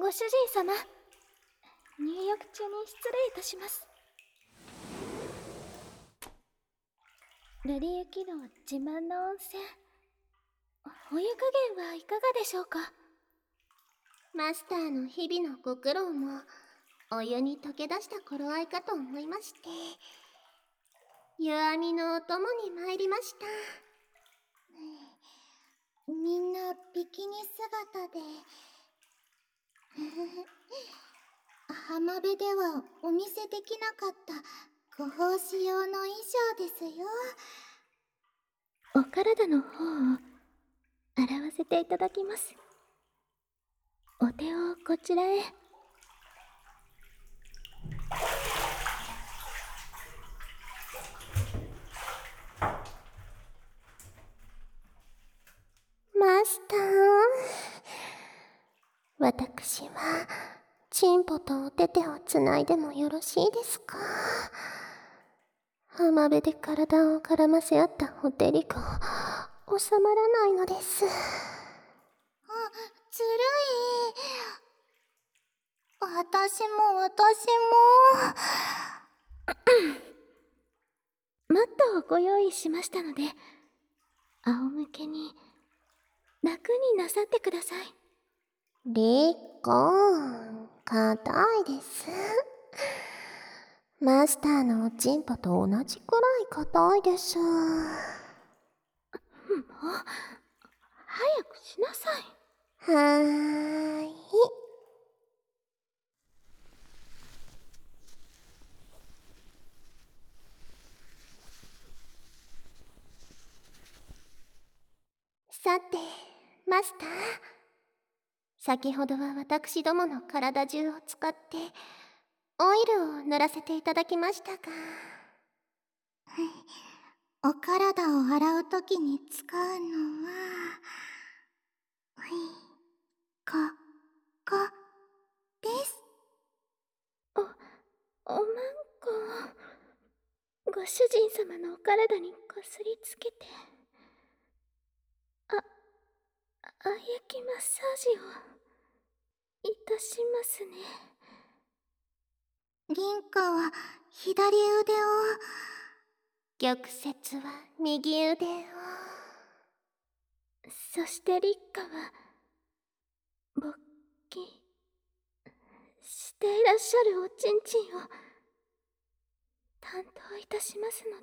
ご主人様、入浴中に失礼いたします。瑠璃雪の自慢の温泉、お湯加減はいかがでしょうか。 マスターの日々のご苦労もお湯に溶け出した頃合いかと思いまして、湯あみのお供に参りました。 みんなビキニ姿で浜辺ではお見せできなかったご奉仕用の衣装ですよ。 お体の方を洗わせていただきます。お手をこちらへ。 マスター、私はチンポとお手手をつないでもよろしいですか。浜辺で体を絡ませ合ったほてりが収まらないのです。 ずるい。私もマットをご用意しましたので、仰向けに楽になさってください。 リコ、硬いです。マスターのおちんぽと同じくらい硬いです。 もう早くしなさい。 はーい。さて、マスター。先ほどは私どもの体中を使ってオイルを塗らせていただきましたが、 お体を洗うときに使うのはこです。 おまんこをご主人様のお体にこすりつけて、あやきマッサージをいたしますね。 リンカは左腕を、 玉折は右腕を、 そしてリッカは勃起していらっしゃるおちんちんを担当いたしますので。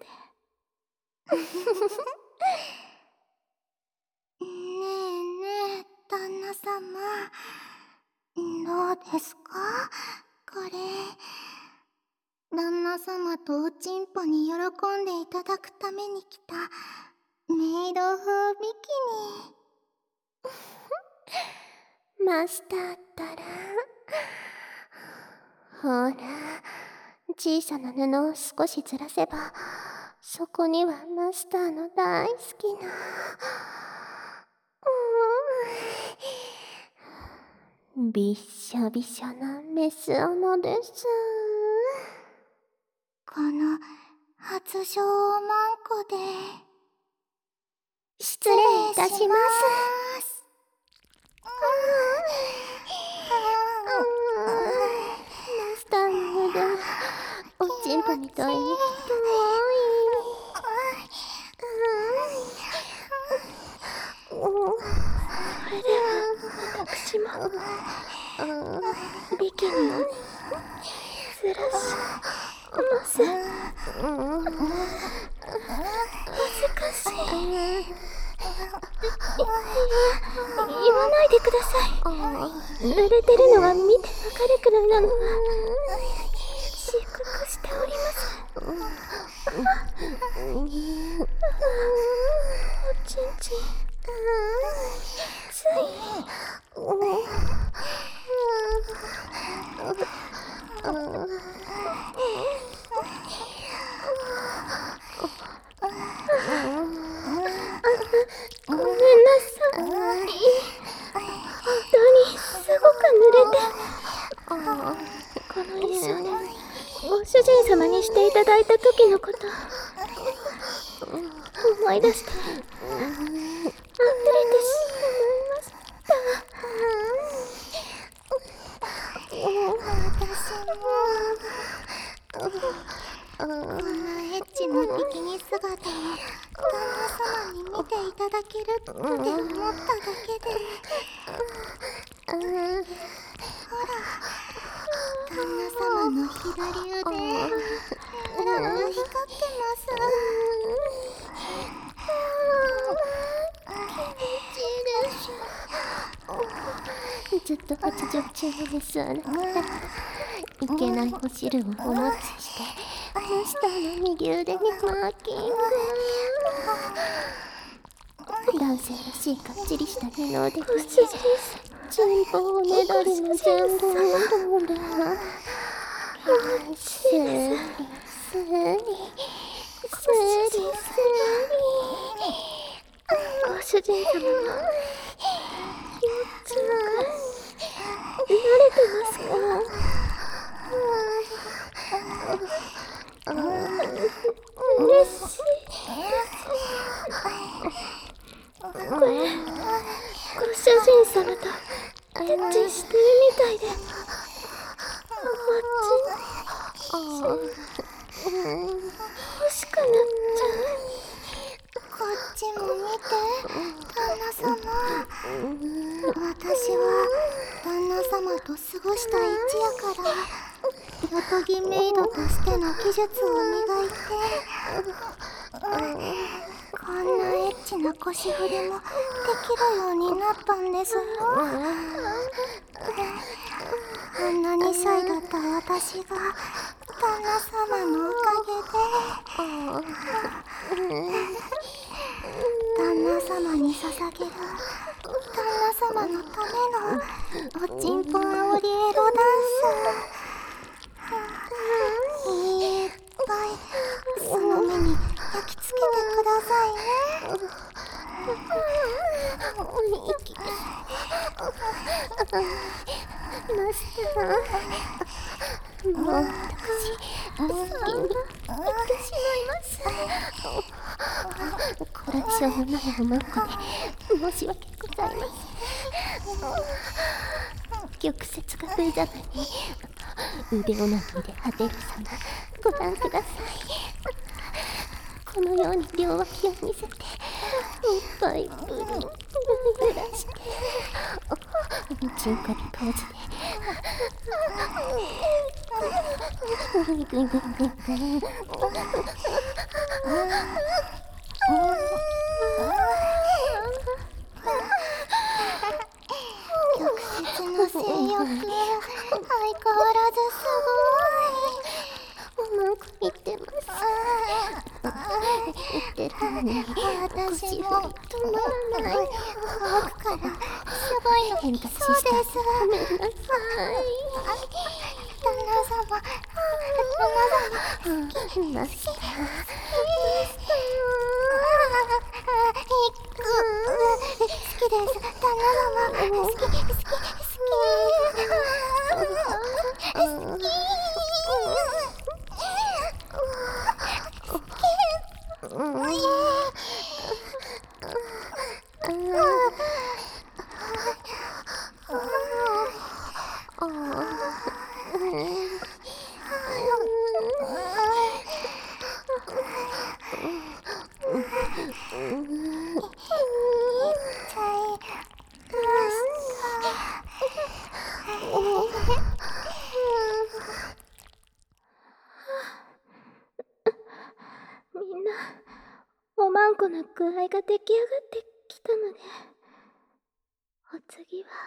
ねえ旦那様、どうですかこれ。旦那様とおちんぽに喜んでいただくために来たメイド風ビキニ。 マスターったら、ほら、小さな布を少しずらせば、そこにはマスターの大好きな、びっしょびしょなメス斧です。 この初生マンコで失礼いたします。マスターの腕はおちんぽみたいに太い。 それでは私もビキニをずらします。恥ずかしい。言わないでください。濡れてるのが見てわかるくらいなのは自覚しております。おちんちんついごめんなさい。本当にすごく濡れて、この衣装でご主人様にしていただいた時のこと思い出して溢れてしまいました。 ていただけるって思っただけで、ほら、旦那様の左腕、光ってます。 ずっと発情中です。あなたいけないお汁をお持ちしてマスターの右腕にマーキング。男性らしいかっちりした二の腕に人望をねだりの前後をどうだ。スリスリご主人様の気持ちは慣れてますか？嬉しい。これ、ご主人様とエッチしてるみたいで、欲しくなっちゃう。 こっちも見て、旦那様。私は旦那様と過ごした一夜からヨトギメイドとしての技術を磨いて、こんなエッチな腰振りもできるようになったんですよ。あんな2歳だった私が旦那様のおかげで、旦那様に捧げる旦那様のためのおちんぽんあおりエロダンス、いっぱいその目に焼き付けてくださいね。 マスター、もう私好きになってしまいます。こらしょうもないおまんこで申し訳ございません。玉折が無様に腕をなぎで果てる様、ご覧ください。このように両脇を見せておっぱいブルブル揺らしてチンコリポーズでグイグイグイグイグイ。 曲折の性欲、相変わらずすおまんこ見てます。言ってるのにごい。私も止まらない。 奥からすごいの来そうです。 ごめんなさい。 旦那様、 マスター、 好きです。旦那様、好き。 みんな、おまんこの具合が出来上がってきたので、お次は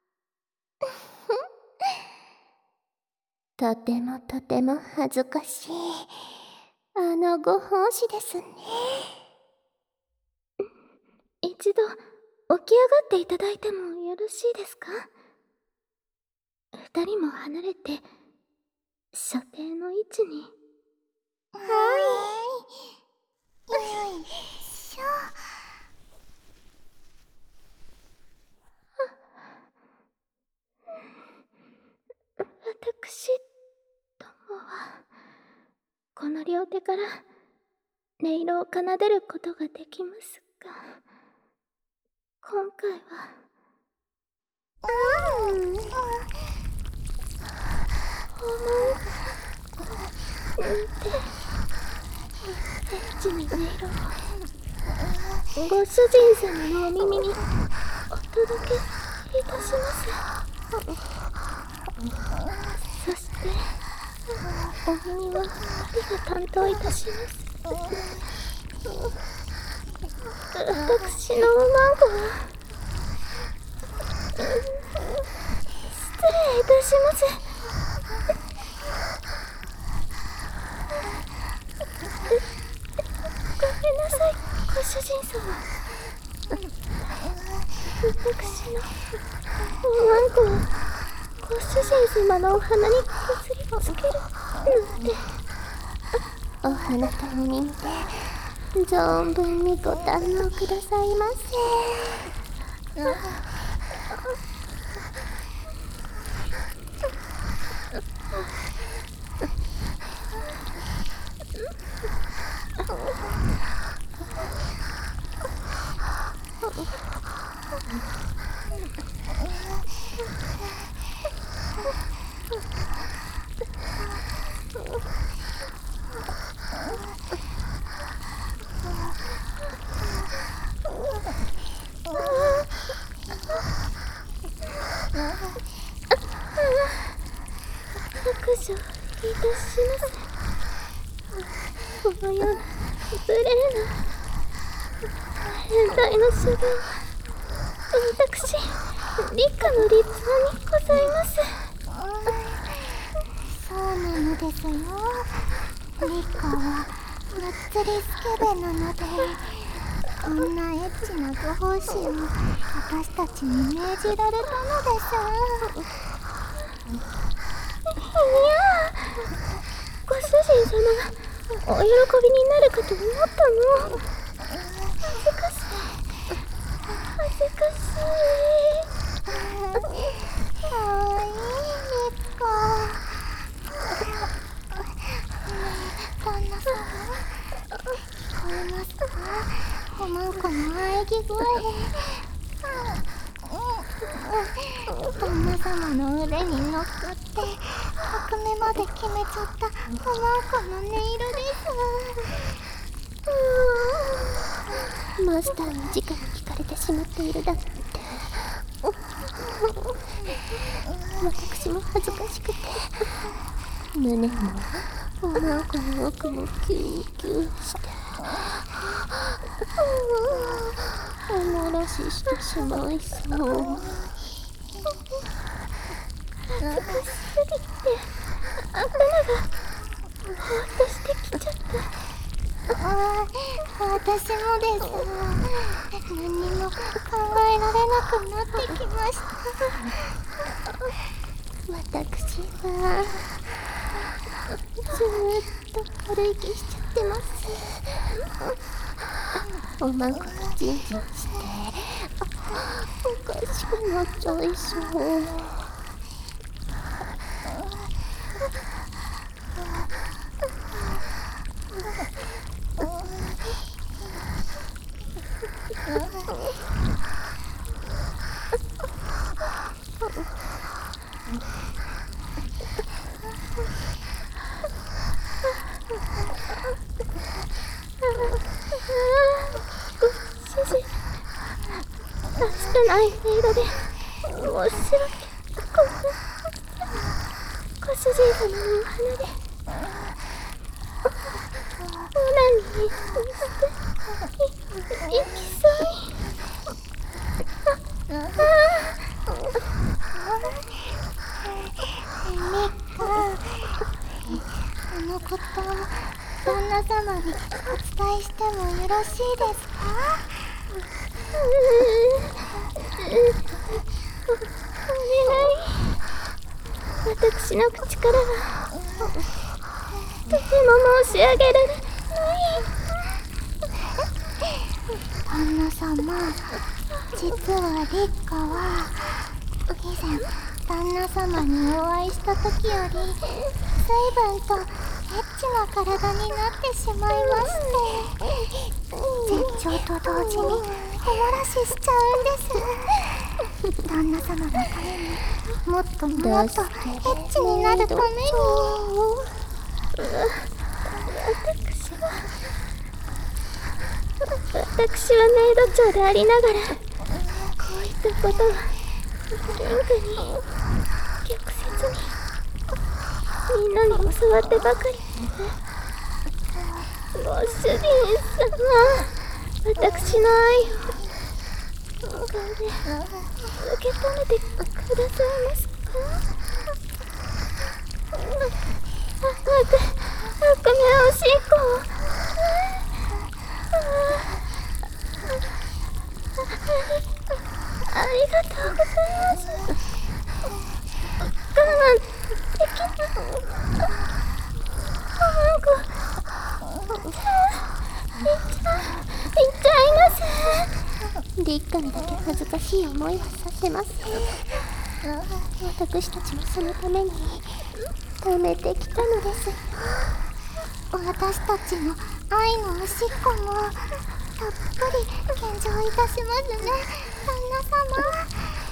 とてもとても恥ずかしいご奉仕ですね。 一度起き上がっていただいてもよろしいですか？二人も離れて所定の位置に。 よいしょ。 私どもはこの両手から音色を奏でることができますが、今回はエッチに音色をご主人様のお耳にお届けいたします。そしてお耳は2人が担当いたします。私のおまんこは失礼いたします。ごめんなさい、ご主人様。私のおまんこをご主人様のお鼻にこすりつけるなんて。 お花とお耳で存分にご堪能くださいませ。 白状いたします。このような無礼な変態の修行は私立花の立派にございます。 そうなのですよ。リカはむっつりスケベなので、こんなエッチなご奉仕を私たちに命じられたのです。 いやご主人様がお喜びになるかと思ったの。恥ずかしい恥ずかしい。 かわいいリカ。旦那様、聞こえますか？おまんこの喘ぎ声。旦那様の腕に乗っかって革命まで決めちゃったおまんこの音色です。 マスターに直に聞かれてしまっているだなんて。私も恥ずかしくて胸もおまんこの奥もキューキューしておもらししてしまいそう。 恥ずかしすぎて頭がぼーっとしてきちゃった。 私もです。何にも考えられなくなってきました。 私はずーっと軽い気しちゃってます。おまんこがジンジンしておかしくなっちゃいそう。 ご主人、確かな色で申し訳ごめん。ご主人様のお花でオナニーしていきそうに。 このこと旦那様にお伝えしてもよろしいですか？ お願い。私の口からはとても申し上げられない。 旦那様、実は立花は以前旦那様にお会いした時より随分とエッチな体になってしまいまして、絶頂と同時におもらししちゃうんです。旦那様のためにもっともっとエッチになるために。 私は私はメイド長でありながら、こういったことはリンクに玉折にみんなに教わってばかりです。ご主人様、私の愛をどうかね、受け止めてくださいますか？悪名おしっこをありがとうございます。我慢できない。言っちゃいます。 立花にだけ恥ずかしい思いはさせません。私たちもそのために貯めてきたのですよ。 私たちの愛のおしっこもたっぷり献上いたしますね、旦那様。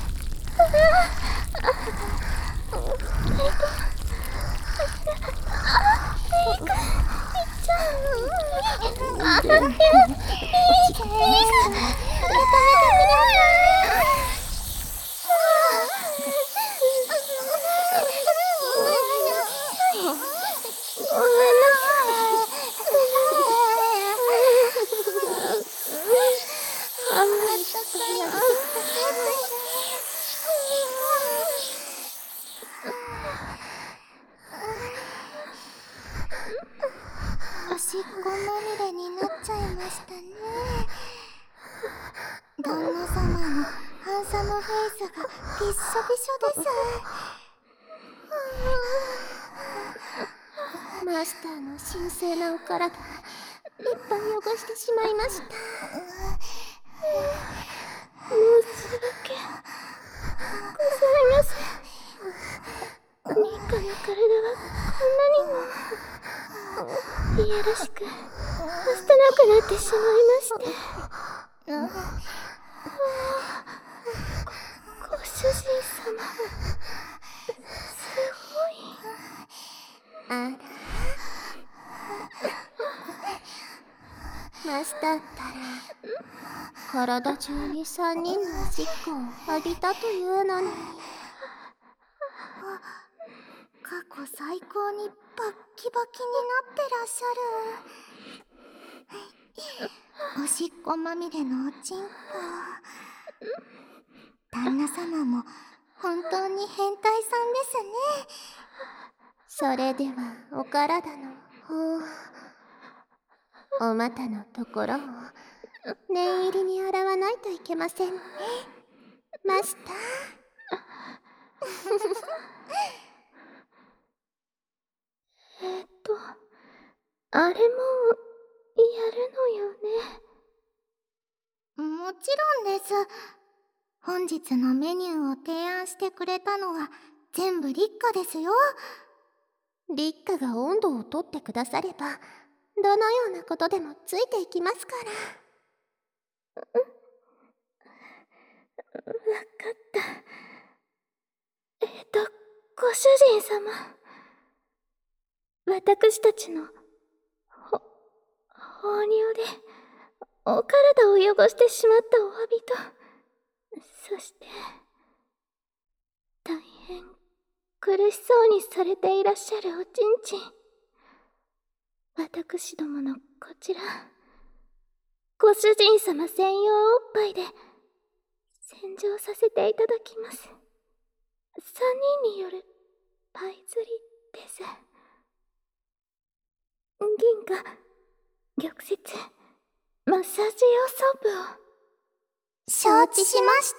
おしっこまみれになっちゃいましたね。旦那様のハンサムフェイスがびっしょびしょです。 マスターの神聖なお体、いっぱい汚してしまいました。 申し訳ございません。リンカの体はこんなにもいやらしくはしたなくなってしまいまして。ご主人様、すごい。 あら、マスターったら体中に3人のおしっこを浴びたというのに。 過去最高にバッキバキになってらっしゃる。おしっこまみれのおちんぽ。旦那様も本当に変態さんですね。 それではお体の方、お股のところを念入りに洗わないといけませんね、マスター。 あれもやるのよね。 もちろんです。本日のメニューを提案してくれたのは全部立花ですよ。 立花が温度をとってくだされば、どのようなことでもついていきますから。 わかった。ご主人様。私たちの放尿でお体を汚してしまったお詫びと、そして大変苦しそうにされていらっしゃるおちんちん、私どものこちらご主人様専用おっぱいで洗浄させていただきます。3人によるパイ釣りです。銀河玉折マッサージ用ソープを。 承知しました。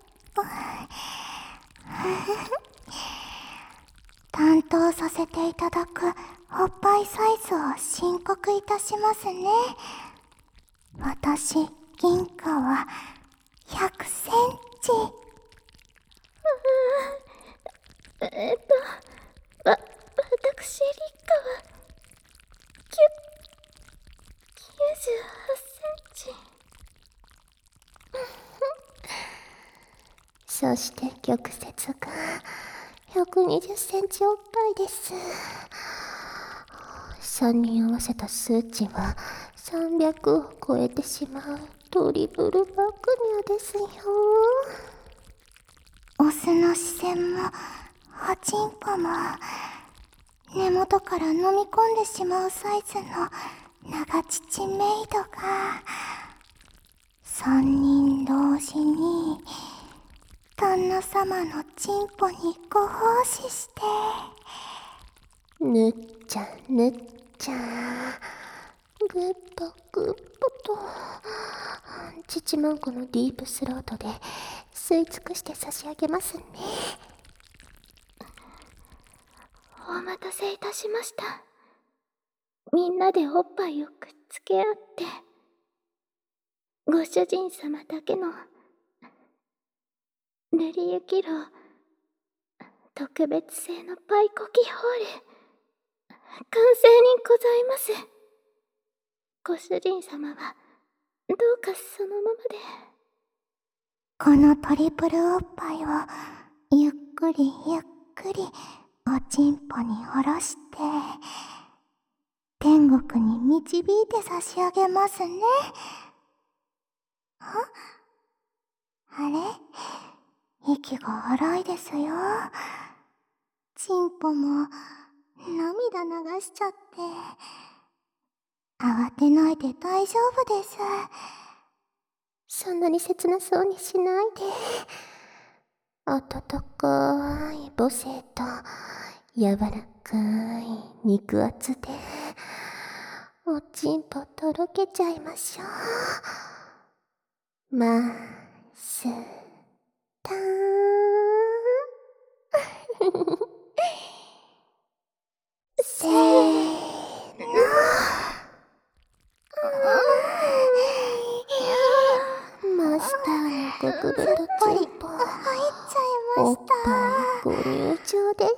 担当させていただくおっぱいサイズを申告いたしますね。私、銀河は100センチ。 私、立花は98センチ。 そして玉折が120センチおっぱいです。 3人合わせた数値は300を超えてしまうトリプル爆乳ですよ。 オスの視線もおちんぽも根元から飲み込んでしまうサイズの長乳メイドが3人同時に旦那様のチンポにご奉仕して、 ぬっちゃんぬっちゃん、グッポグッポと父マンコのディープスロートで吸い尽くして差し上げますね。 お待たせいたしました。みんなでおっぱいをくっつけ合ってご主人様だけの練り雪炉特別製のパイコキホール完成にございます。ご主人様はどうかそのままで。 このトリプルおっぱいをゆっくりゆっくりおちんぽに下ろして天国に導いて差し上げますね。あれ、息が荒いですよ。ちんぽも涙流しちゃって。慌てないで大丈夫です。 そんなに切なそうにしないで。温かい母性と柔らかい肉厚でおちんぽとろけちゃいましょう。マスターせーの。マスターの極太チンポ入っちゃいまし。 おったぱいご入場です。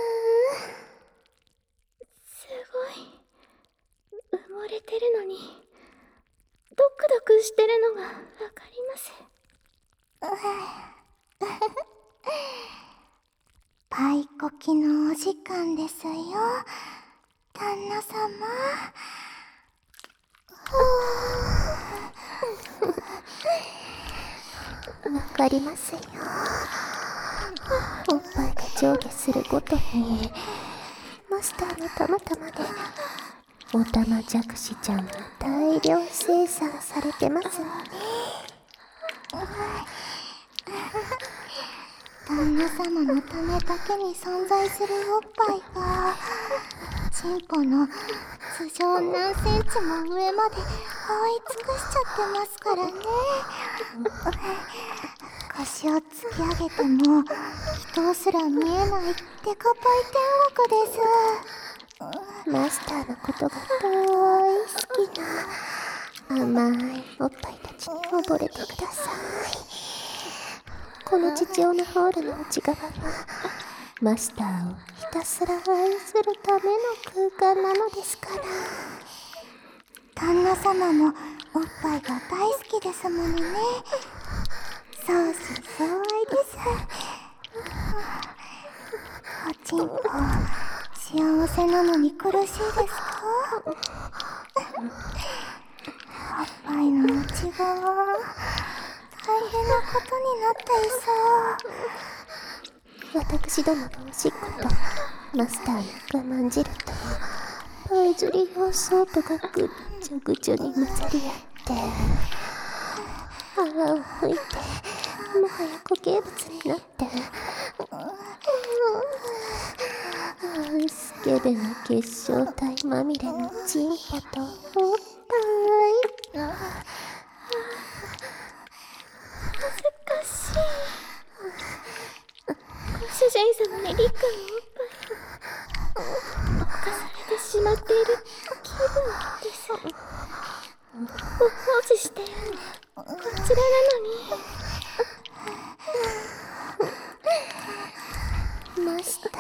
すごい埋もれてるのにドクドクしてるのがわかります。 パイコキのお時間ですよ、旦那様。 わかりますよ。おっぱいが上下するごとにマスターのたまたまでおたまじゃくしちゃんが大量生産されてますね。 旦那様のためだけに存在するおっぱいがチンポの頭上何センチも上まで覆い尽くしちゃってますからね。腰を突き上げても人すら見えないデカパイ天国です。 マスターのことが大好きな甘いおっぱいたちに溺れてください。この父親のホールの内側はマスターをひたすら愛するための空間なのですから。 旦那様もおっぱいが大好きですものね。相思相愛です。おちんぽ幸せなのに苦しいですか？おっぱいの内側大変なことになっていそう。 私どものおしっことマスターの我慢汁とパイズリ用ソープがぐっちょぐちょに混ざり合って泡を吹いてもはや固形物になってスケベな結晶体まみれのチンポとおっぱい。 恥ずかしい。ご主人様にリカのおっぱいを侵されてしまっている気分です。ご奉仕しているのこちらなのに。 マスター、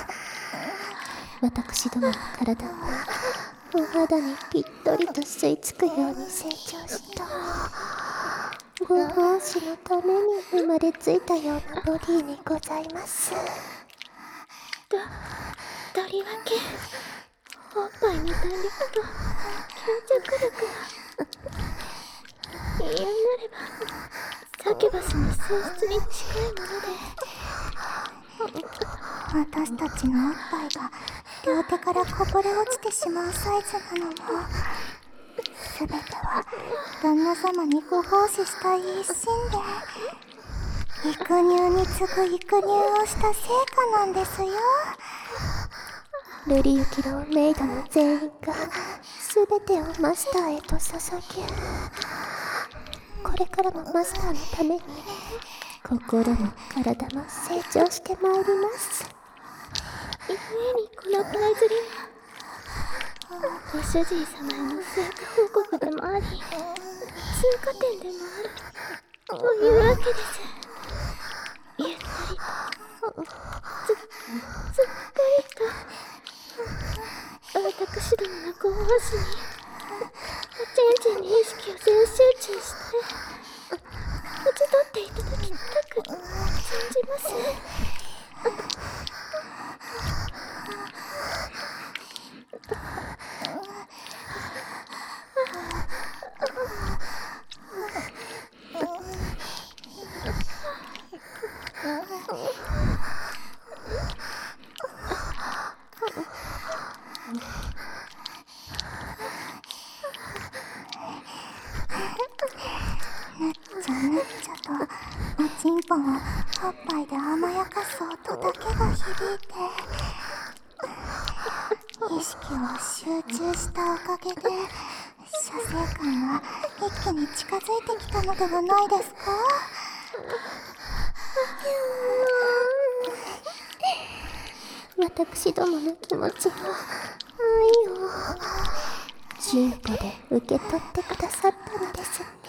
私どもの体はお肌にぴったりと吸い付くように成長したご奉仕のために生まれついたようなボディにございます。 とりわけおっぱいの弾力と吸着力が言うなればサキュバスの性質に近いもので、 私たちのおっぱいが両手からこぼれ落ちてしまうサイズなのも全ては旦那様にご奉仕したい一心で育乳に次ぐ育乳をした成果なんですよ。 瑠璃雪のメイドの全員が全てをマスターへと注ぎ、これからのマスターのために心も体も成長してまいります。 故にこのパイズリはご主人様への成果報告でもあり通過点でもあるというわけです。ゆったりとずっくりと私どものご奉仕におちんちんに意識を全集中して打ち取っていただきたく存じます。 ぬっちゃとおちんぽをおっぱいで甘やかす音だけが響いて意識を集中したおかげで射精感が一気に近づいてきたのではないですか？ 私どもの気持ちを愛をチンポで受け取ってくださったのですね。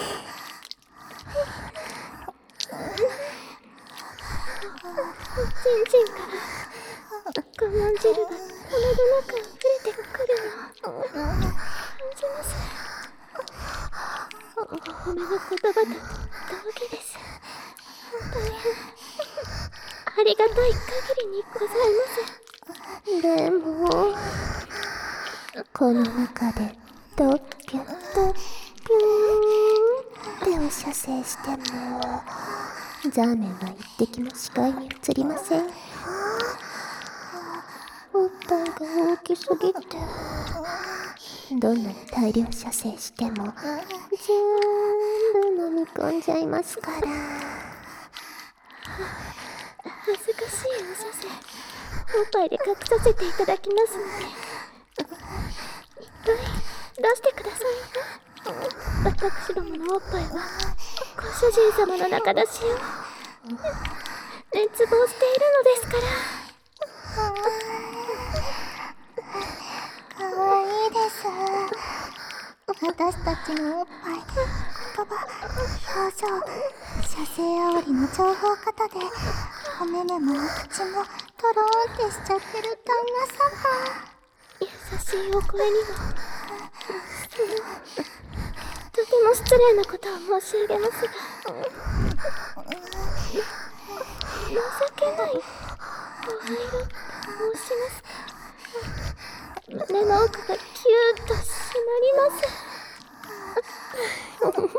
ちんちんから我慢汁がこのどなく溢れてくるのを感じます。お褒めの言葉と同義です。大変ありがたい限りにございます。 でもこの中でドッキュッとピューンってお射精してもザーメンは一滴も視界に映りません。おっぱいが大きすぎてどんなに大量射精しても全部飲み込んじゃいますから。 恥ずかしいお射精おっぱいで隠させていただきますのでいっぱい出してくださいね。私どものおっぱいはご主人様の中出しを熱望しているのですから。 かわいいです。私たちのおっぱい、言葉、表情、射精煽りの情報型でお目目もお口もトローンってしちゃってる旦那様。 優しいお声にもとても失礼なことを申し上げますが情けないお入ろと申しますか。胸の奥がキューッと締まります。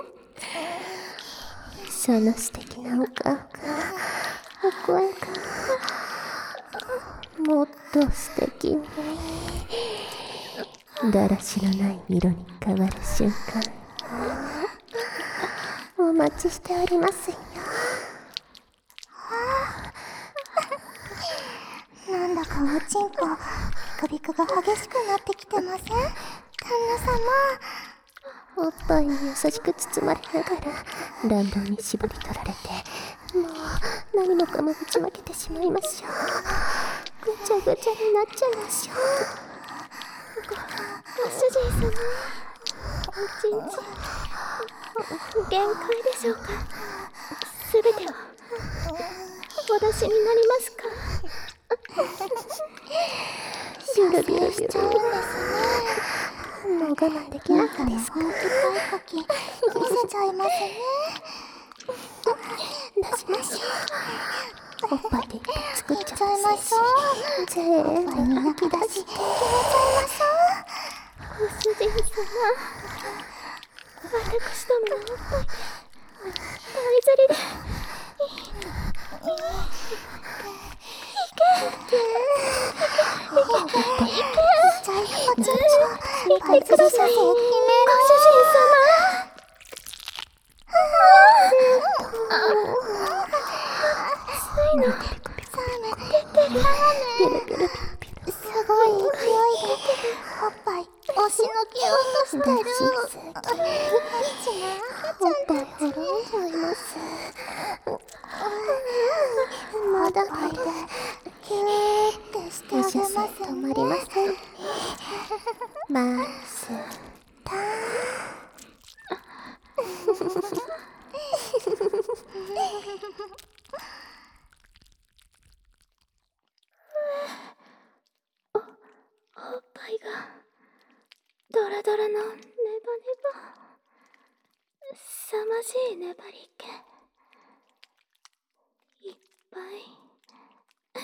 その素敵なお顔がお声がもっと素敵にだらしのない色に変わる瞬間お待ちしておりますよ。 なんだかおちんぽ、ビクビクが激しくなってきてません？旦那様。 おっぱいに優しく包まれながら乱暴に絞り取られてもう何もかもぶちまけてしまいましょう。ぐちゃぐちゃになっちゃいましょう。 ご主人様おちんちん限界でしょうか。すべてをお出しになりますか。 ビュルビュルビュルもう我慢できなかったですか。 本気かい時見せちゃいますね。 出しましょう。 おっぱいで作っちゃったいましょう。 全部吐き出して。 ご主人様、私どものおっぱい大釣りで言ってください、ご主人様。ついのすごい勢いでおっぱい押しのけようとしてる。 おっぱいほろんじゃいます。 まだまだキューってしてあげます。 止まりません。マスター。 おっぱいがドラドラのネバネバ、凄まじい粘り気、いっぱい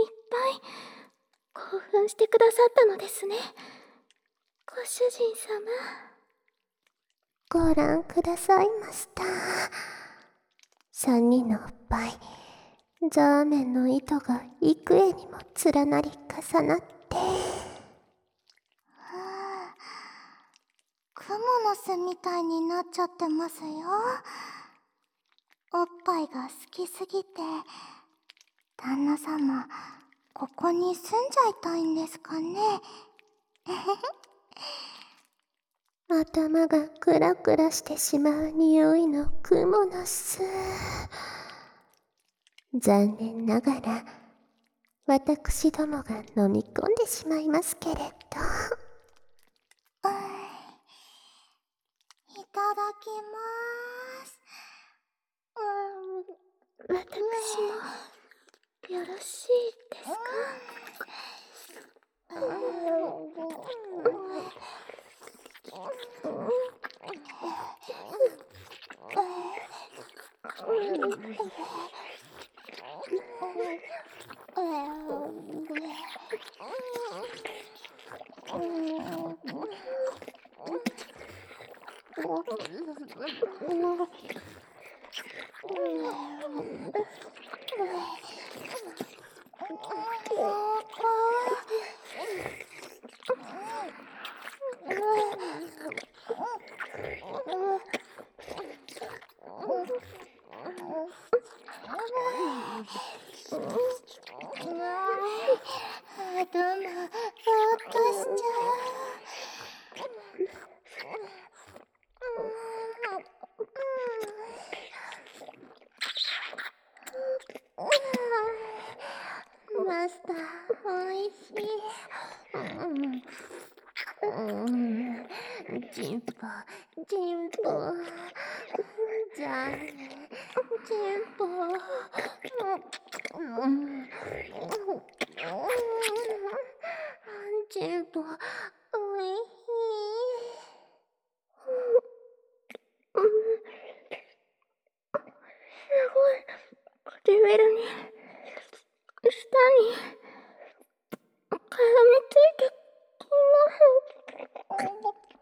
興奮してくださったのですね、ご主人様。 ご覧くださいました。3人のおっぱい、ザーメンの糸が幾重にも連なり重なって、 クモの巣みたいになっちゃってますよ。おっぱいが好きすぎて、旦那様ここに住んじゃいたいんですかね。 頭がクラクラしてしまう匂いのクモの巣。残念ながら私どもが飲み込んでしまいますけれど。 いただきます。 私もよろしいですか？ 頭、ぼーっとしちゃう。マスター、おいしい。チンポ、チンポ、じゃあね、チンポ。チンポ、おいしい。 すごい唇に舌に絡みついてきます。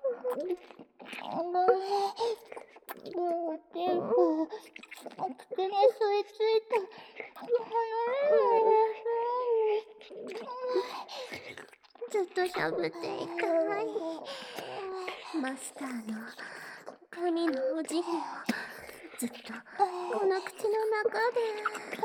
もうチンポ、口に吸い付いて離れないで。ずっとしゃぶっていたい。マスターの神のお辞儀をずっとこの口の中で。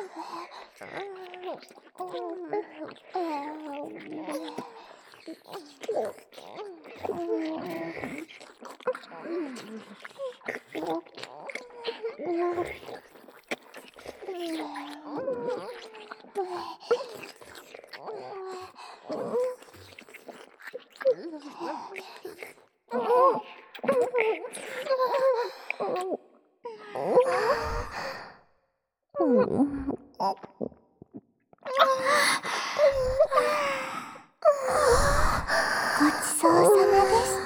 ごちそうさまでした。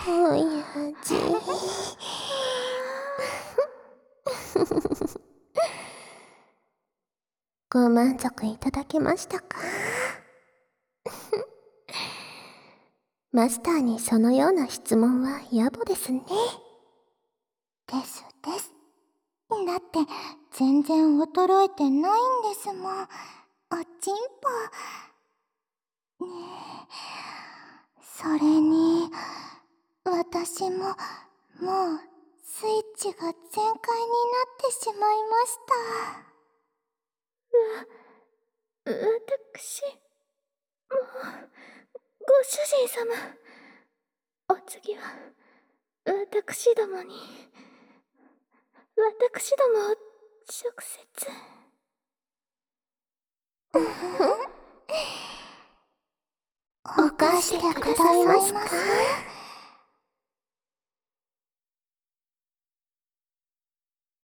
濃い味。 ご満足いただけましたか？マスターにそのような質問は野暮ですね。 ですです。だって全然衰えてないんですもん。おちんぽ。ねえ、それに私ももうスイッチが全開になってしまいました。 私、もう、ご主人様。お次は、私どもに、私どもを直接。 犯してくださいますか？